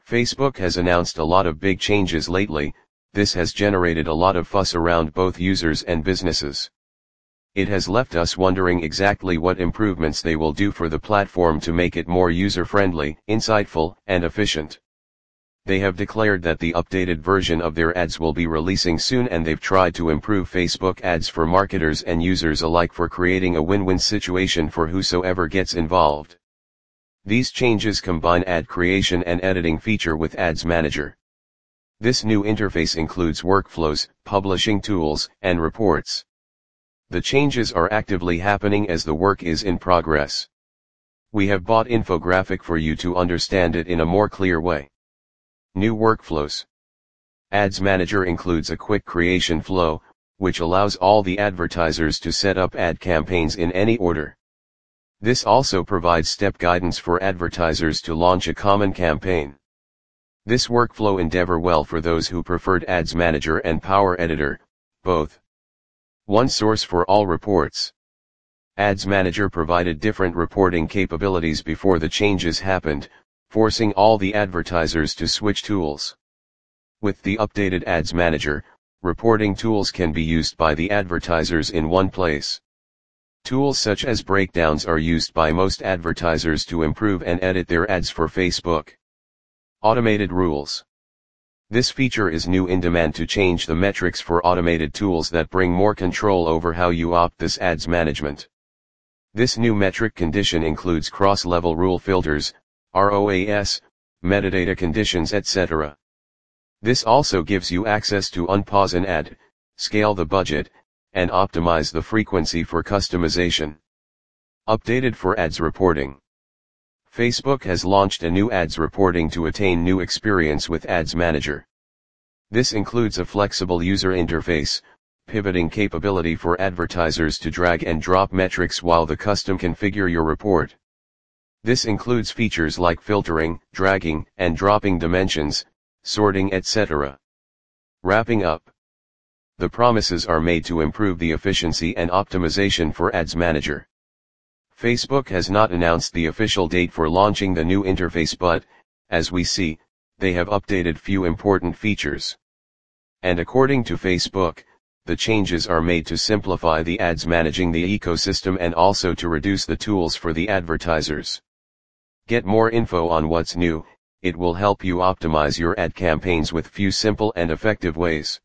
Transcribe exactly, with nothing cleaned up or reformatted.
Facebook has announced a lot of big changes lately. This has generated a lot of fuss around both users and businesses. It has left us wondering exactly what improvements they will do for the platform to make it more user-friendly, insightful, and efficient. They have declared that the updated version of their ads will be releasing soon, and they've tried to improve Facebook ads for marketers and users alike for creating a win-win situation for whosoever gets involved. These changes combine ad creation and editing feature with Ads Manager. This new interface includes workflows, publishing tools, and reports. The changes are actively happening as the work is in progress. We have bought infographic for you to understand it in a more clear way. New workflows. Ads Manager includes a quick creation flow, which allows all the advertisers to set up ad campaigns in any order. This also provides step guidance for advertisers to launch a common campaign. This workflow endeavor well for those who preferred Ads Manager and Power Editor, both. One source for all reports. Ads Manager provided different reporting capabilities before the changes happened, forcing all the advertisers to switch tools. With the updated Ads Manager, reporting tools can be used by the advertisers in one place. Tools such as breakdowns are used by most advertisers to improve and edit their ads for Facebook. Automated rules. This feature is new in demand to change the metrics for automated tools that bring more control over how you opt this ads management. This new metric condition includes cross-level rule filters, R O A S, metadata conditions, et cetera. This also gives you access to unpause an ad, scale the budget, and optimize the frequency for customization. Updated for ads reporting. Facebook has launched a new ads reporting to attain new experience with Ads Manager. This includes a flexible user interface, pivoting capability for advertisers to drag and drop metrics while the custom configure your report. This includes features like filtering, dragging, and dropping dimensions, sorting, et cetera. Wrapping up. The promises are made to improve the efficiency and optimization for Ads Manager. Facebook has not announced the official date for launching the new interface, but, as we see, they have updated few important features. And according to Facebook, the changes are made to simplify the ads managing the ecosystem and also to reduce the tools for the advertisers. Get more info on what's new. It will help you optimize your ad campaigns with few simple and effective ways.